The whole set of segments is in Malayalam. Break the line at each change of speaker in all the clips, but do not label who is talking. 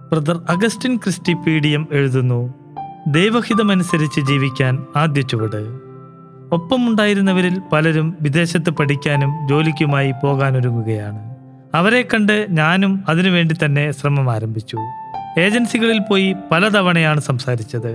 ബ്രദർ അഗസ്റ്റിൻ ക്രിസ്റ്റി പീഡിയം എഴുതുന്നു, ദൈവഹിതമനുസരിച്ച് ജീവിക്കാൻ ആദ്യ ചുവട്. ഒപ്പമുണ്ടായിരുന്നവരിൽ പലരും വിദേശത്ത് പഠിക്കാനും ജോലിക്കുമായി പോകാനൊരുങ്ങുകയാണ്. അവരെ കണ്ട് ഞാനും അതിനുവേണ്ടി തന്നെ ശ്രമം ആരംഭിച്ചു. ഏജൻസികളിൽ പോയി പലതവണയാണ് സംസാരിച്ചത്.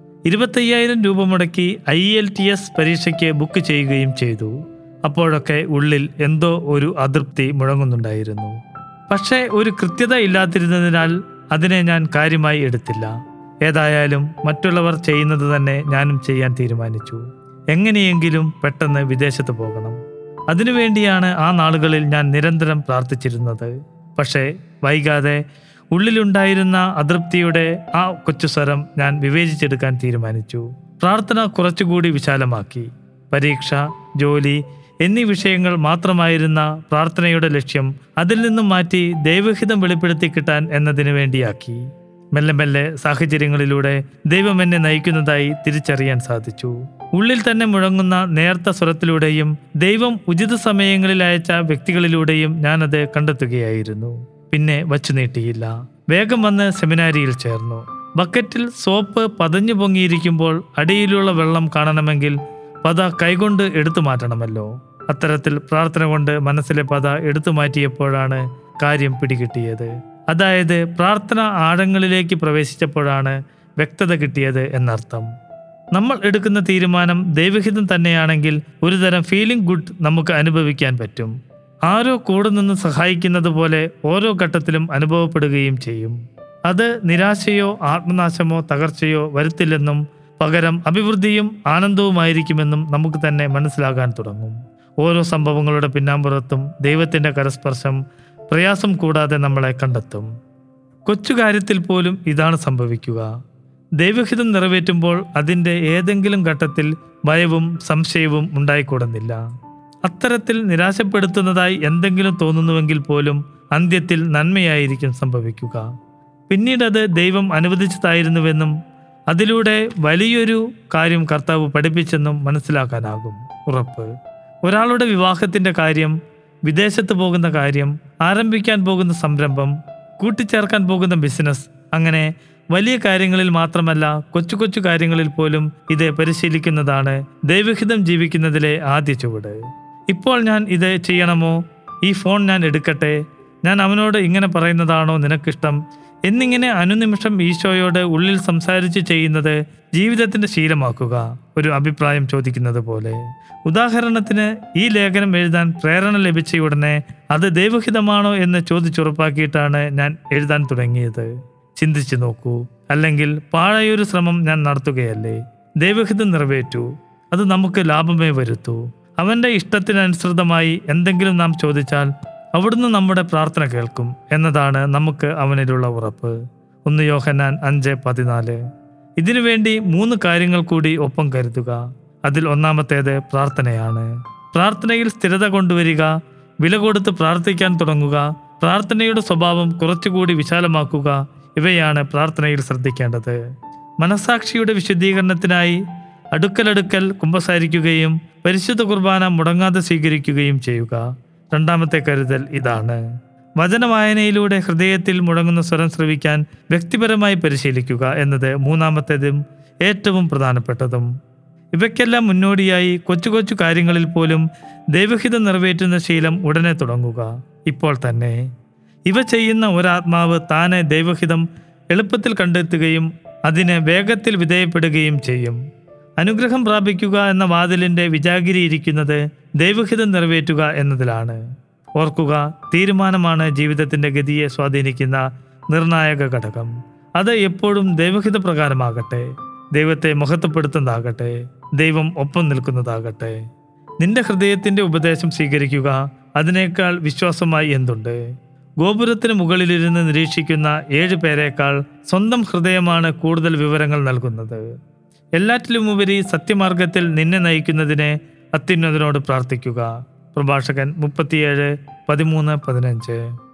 25,000 രൂപ മുടക്കി IELTS പരീക്ഷയ്ക്ക് ബുക്ക് ചെയ്യുകയും ചെയ്തു. അപ്പോഴൊക്കെ ഉള്ളിൽ എന്തോ ഒരു അതൃപ്തി മുഴങ്ങുന്നുണ്ടായിരുന്നു. പക്ഷേ ഒരു കൃത്യത ഇല്ലാതിരുന്നതിനാൽ അതിനെ ഞാൻ കാര്യമായി എടുത്തില്ല. ഏതായാലും മറ്റുള്ളവർ ചെയ്യുന്നത് തന്നെ ഞാനും ചെയ്യാൻ തീരുമാനിച്ചു. എങ്ങനെയെങ്കിലും പെട്ടെന്ന് വിദേശത്ത് പോകണം. അതിനുവേണ്ടിയാണ് ആ നാളുകളിൽ ഞാൻ നിരന്തരം പ്രാർത്ഥിച്ചിരുന്നത്. പക്ഷേ വൈകാതെ ഉള്ളിലുണ്ടായിരുന്ന അതൃപ്തിയുടെ ആ കൊച്ചുസ്വരം ഞാൻ വിവേചിച്ചെടുക്കാൻ തീരുമാനിച്ചു. പ്രാർത്ഥന കുറച്ചുകൂടി വിശാലമാക്കി. പരീക്ഷ, ജോലി എന്നീ വിഷയങ്ങൾ മാത്രമായിരുന്ന പ്രാർത്ഥനയുടെ ലക്ഷ്യം അതിൽ നിന്നും മാറ്റി ദൈവഹിതം വെളിപ്പെടുത്തി കിട്ടാൻ എന്നതിനു വേണ്ടിയാക്കി. മെല്ലെ മെല്ലെ സാഹചര്യങ്ങളിലൂടെ ദൈവം എന്നെ നയിക്കുന്നതായി തിരിച്ചറിയാൻ സാധിച്ചു. ഉള്ളിൽ തന്നെ മുഴങ്ങുന്ന നേർത്ത സ്വരത്തിലൂടെയും ദൈവം ഉചിത സമയങ്ങളിൽ അയച്ച വ്യക്തികളിലൂടെയും ഞാനത് കണ്ടെത്തുകയായിരുന്നു. പിന്നെ വച്ചു നീട്ടിയില്ല. വേഗം വന്ന് സെമിനാരിയിൽ ചേർന്നു. ബക്കറ്റിൽ സോപ്പ് പതഞ്ഞു പൊങ്ങിയിരിക്കുമ്പോൾ അടിയിലുള്ള വെള്ളം കാണണമെങ്കിൽ പത കൈകൊണ്ട് എടുത്തു മാറ്റണമല്ലോ. അത്തരത്തിൽ പ്രാർത്ഥന കൊണ്ട് മനസ്സിലെ പത എടുത്തു മാറ്റിയപ്പോഴാണ് കാര്യം പിടികിട്ടിയത്. അതായത് പ്രാർത്ഥന ആഴങ്ങളിലേക്ക് പ്രവേശിച്ചപ്പോഴാണ് വ്യക്തത കിട്ടിയത് എന്നർത്ഥം. നമ്മൾ എടുക്കുന്ന തീരുമാനം ദൈവഹിതം തന്നെയാണെങ്കിൽ ഒരുതരം ഫീലിംഗ് ഗുഡ് നമുക്ക് അനുഭവിക്കാൻ പറ്റും. ആരോ കൂടെ നിന്ന് സഹായിക്കുന്നത് പോലെ ഓരോ ഘട്ടത്തിലും അനുഭവപ്പെടുകയും ചെയ്യും. അത് നിരാശയോ ആത്മനാശമോ തകർച്ചയോ വരുത്തില്ലെന്നും പകരം അഭിവൃദ്ധിയും ആനന്ദവുമായിരിക്കുമെന്നും നമുക്ക് തന്നെ മനസ്സിലാകാൻ തുടങ്ങും. ഓരോ സംഭവങ്ങളുടെ പിന്നാമ്പുറത്തും ദൈവത്തിൻ്റെ കരസ്പർശം പ്രയാസം കൂടാതെ നമ്മളെ കണ്ടെത്തും. കൊച്ചു കാര്യത്തിൽ പോലും ഇതാണ് സംഭവിക്കുക. ദൈവഹിതം നിറവേറ്റുമ്പോൾ അതിൻ്റെ ഏതെങ്കിലും ഘട്ടത്തിൽ ഭയവും സംശയവും ഉണ്ടായിക്കൂടുന്നില്ല. അത്തരത്തിൽ നിരാശപ്പെടുത്തുന്നതായി എന്തെങ്കിലും തോന്നുന്നുവെങ്കിൽ പോലും അന്ത്യത്തിൽ നന്മയായിരിക്കും സംഭവിക്കുക. പിന്നീടത് ദൈവം അനുവദിച്ചതായിരുന്നുവെന്നും അതിലൂടെ വലിയൊരു കാര്യം കർത്താവ് പഠിപ്പിച്ചെന്നും മനസ്സിലാക്കാനാകും. ഉറപ്പ്. ഒരാളുടെ വിവാഹത്തിൻ്റെ കാര്യം, വിദേശത്ത് പോകുന്ന കാര്യം, ആരംഭിക്കാൻ പോകുന്ന സംരംഭം, കൂട്ടിച്ചേർക്കാൻ പോകുന്ന ബിസിനസ്, അങ്ങനെ വലിയ കാര്യങ്ങളിൽ മാത്രമല്ല കൊച്ചു കൊച്ചു കാര്യങ്ങളിൽ പോലും ഇത് പരിശീലിക്കുന്നതാണ് ദൈവഹിതം ജീവിക്കുന്നതിലെ ആദ്യ ചുവട്. ഇപ്പോൾ ഞാൻ ഇത് ചെയ്യണമോ? ഈ ഫോൺ ഞാൻ എടുക്കട്ടെ? ഞാൻ അവനോട് ഇങ്ങനെ പറയുന്നതാണോ നിനക്കിഷ്ടം? എന്നിങ്ങനെ അനുനിമിഷം ഈശോയോട് ഉള്ളിൽ സംസാരിച്ച് ചെയ്യുന്നത് ജീവിതത്തിൻ്റെ ശീലമാക്കുക. ഒരു അഭിപ്രായം ചോദിക്കുന്നത് പോലെ. ഉദാഹരണത്തിന്, ഈ ലേഖനം എഴുതാൻ പ്രേരണ ലഭിച്ച ഉടനെ അത് ദൈവഹിതമാണോ എന്ന് ചോദിച്ചുറപ്പാക്കിയിട്ടാണ് ഞാൻ എഴുതാൻ തുടങ്ങിയത്. ചിന്തിച്ചു നോക്കൂ. അല്ലെങ്കിൽ പാഴായൊരു ശ്രമം ഞാൻ നടത്തുകയല്ലേ? ദൈവഹിതം നിറവേറ്റൂ. അത് നമുക്ക് ലാഭമേ വരുത്തൂ. അവൻ്റെ ഇഷ്ടത്തിനനുസൃതമായി എന്തെങ്കിലും നാം ചോദിച്ചാൽ അവിടുന്ന് നമ്മുടെ പ്രാർത്ഥന കേൾക്കും എന്നതാണ് നമുക്ക് അവനിലുള്ള ഉറപ്പ്. 1 യോഹന്നാൻ 5:14. ഇതിനുവേണ്ടി 3 കാര്യങ്ങൾ കൂടി ഒപ്പം കരുതുക. അതിൽ ഒന്നാമത്തേത് പ്രാർത്ഥനയാണ്. പ്രാർത്ഥനയിൽ സ്ഥിരത കൊണ്ടുവരിക, വില കൊടുത്ത് പ്രാർത്ഥിക്കാൻ തുടങ്ങുക, പ്രാർത്ഥനയുടെ സ്വഭാവം കുറച്ചുകൂടി വിശാലമാക്കുക. ഇവയാണ് പ്രാർത്ഥനയിൽ ശ്രദ്ധിക്കേണ്ടത്. മനസാക്ഷിയുടെ വിശുദ്ധീകരണത്തിനായി അടുക്കലടുക്കൽ കുമ്പസാരിക്കുകയും പരിശുദ്ധ കുർബാന മുടങ്ങാതെ സ്വീകരിക്കുകയും ചെയ്യുക. രണ്ടാമത്തെ കരുതൽ ഇതാണ്: വചനവായനയിലൂടെ ഹൃദയത്തിൽ മുഴങ്ങുന്ന സ്വരം ശ്രവിക്കാൻ വ്യക്തിപരമായി പരിശീലിക്കുക എന്നത് മൂന്നാമത്തേതും ഏറ്റവും പ്രധാനപ്പെട്ടതും. ഇവയ്ക്കെല്ലാം മുന്നോടിയായി കൊച്ചു കൊച്ചു കാര്യങ്ങളിൽ പോലും ദൈവഹിതം നിറവേറ്റുന്ന ശീലം ഉടനെ തുടങ്ങുക, ഇപ്പോൾ തന്നെ. ഇവ ചെയ്യുന്ന ഒരാത്മാവ് താനെ ദൈവഹിതം എളുപ്പത്തിൽ കണ്ടെത്തുകയും അതിന് വേഗത്തിൽ വിധേയപ്പെടുകയും ചെയ്യും. അനുഗ്രഹം പ്രാപിക്കുക എന്ന വാതിലിൻ്റെ വിജാഗിരിയിരിക്കുന്നത് ദൈവഹിതം നിറവേറ്റുക എന്നതിലാണ്. ഓർക്കുക, തീരുമാനമാണ് ജീവിതത്തിൻ്റെ ഗതിയെ സ്വാധീനിക്കുന്ന നിർണായക ഘടകം. അത് എപ്പോഴും ദൈവഹിത പ്രകാരമാകട്ടെ, ദൈവത്തെ മഹത്വപ്പെടുത്തുന്നതാകട്ടെ, ദൈവം ഒപ്പം നിൽക്കുന്നതാകട്ടെ. നിന്റെ ഹൃദയത്തിൻ്റെ ഉപദേശം സ്വീകരിക്കുക. അതിനേക്കാൾ വിശ്വാസമായി എന്തുണ്ട്? ഗോപുരത്തിന് മുകളിലിരുന്ന് നിരീക്ഷിക്കുന്ന 7 പേരേക്കാൾ സ്വന്തം ഹൃദയമാണ് കൂടുതൽ വിവരങ്ങൾ നൽകുന്നത്. എല്ലാറ്റിലുമുപരി സത്യമാർഗത്തിൽ നിന്നെ നയിക്കുന്നതിനെ അത്യുന്നതനോട് പ്രാർത്ഥിക്കുക. പ്രഭാഷകൻ 37:13-15.